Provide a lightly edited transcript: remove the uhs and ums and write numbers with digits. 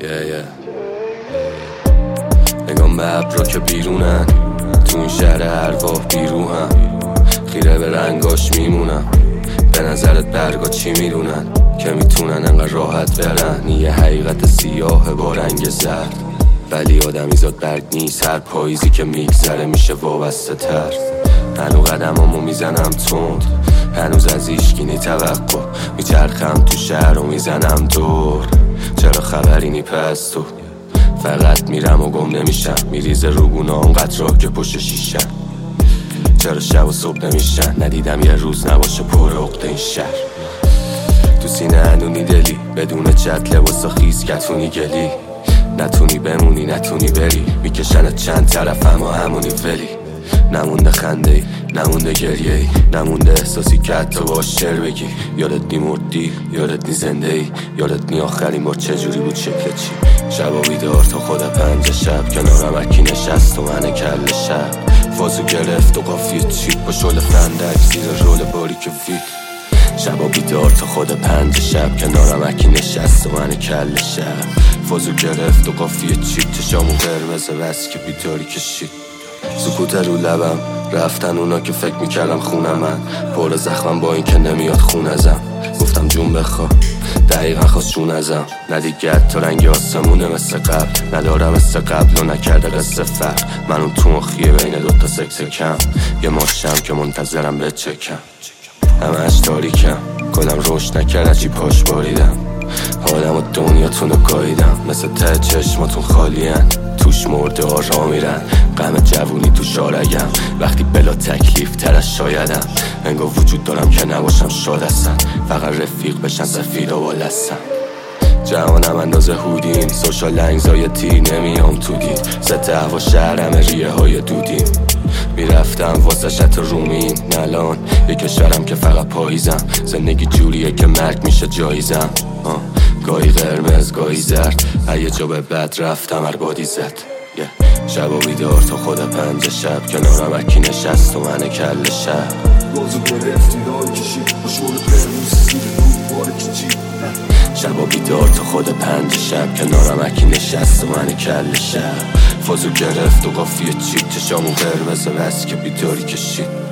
نگام به ابرا که بیرونن، تو این شهر ارواح بیروحم، خیره به رنگاش میمونم. به نظرت برگا چی میدونن که میتونن انقدر راحت برن؟ یه حقیقت سیاه با رنگ زرد، ولی آدمی زاد برگ نیست. هر پاییزی که میگذره میشه وابسته تر. هنو قدمامو میزنم تند، هنوز از ایشگینی توقع میچرخم تو شهر و میزنم دور. چرا خبری نی پس تو؟ فقط میرم و گم نمیشم، میریزه روگونا اونقدر را که پشت شیشم. چرا شب و صبح نمیشن؟ ندیدم یه روز نباشه پر عقده این شهر. تو سینه هنونی دلی، بدون چت لباسا خیز کتونی گلی. نتونی بمونی نتونی بری، میکشنت چند طرف اما همونی ولی. نمونده خنده ای، نمونده گریه ای، نمونده احساسی که حتی باش شعر بگی. یادت نی مردی، یادت نی زنده ای، یادت نی آخرین بار چجوری بود شکل چی. شبا بیدار تا خود 5 شب، کنارم اکی نشست و من کل شب. فازو گرفت و قافیه چیپ با شل فندک زیر رول باریک ویت. شبا بیدار تا خود 5 شب، کنارم اکی نشست و من کل شب. فازو گرفت و قافیه چیپ، چشامو قرمزه بس که بیداری کشید. سکوت رو لبم، رفتن اونا که فکر میکردم خونم. من پر زخمم با این که نمیاد خون ازم. گفتم جون بخوا، دقیقا خواست جون ازم. ندیگه تا رنگی آسمونه مثل قبل، ندارم مثل قبل و نکرده قصه فرق. من اون تو مخیه بین دوتا سکس کم، یه ماشم که منتظرم به چکم. همهش تاریکم، کلم روش نکرد چی پاش باریدم. حالم و دنیاتون رو گاییدم، مثل ته چشماتون خالین، توش مرده ها را میرن. غم جوونی تو شارگم، وقتی بلا تکلیف ترش شایدم. انگار وجود دارم که نباشم شاد هستن، فقط رفیق بشن سفید و بالستن. جوانم اندازه هودین، سوشال انگزایتی نمیام تو دید. ست هوا شهرم ریه های دودین، میرفتم واسه شط رومین. نلان یه کشورم که فقط پاییزم، زندگی جوریه که مرگ میشه جایزم. گاهی قرمز گاهی زرد، یه جا به بد رفتم هر بادی زد. شب و بیدار تا خود 5 شب، کنارم اکی نشست و من کل شب. بازو گرفتی رای کشید با شور قرموز زیر رو باره کشید. شب و بیدار تا خود 5 شب، کنارم اکی نشست و من کل شب. فازو گرفت و قافیه چیپ، چشامو قرمزه بس که بیداری کشید.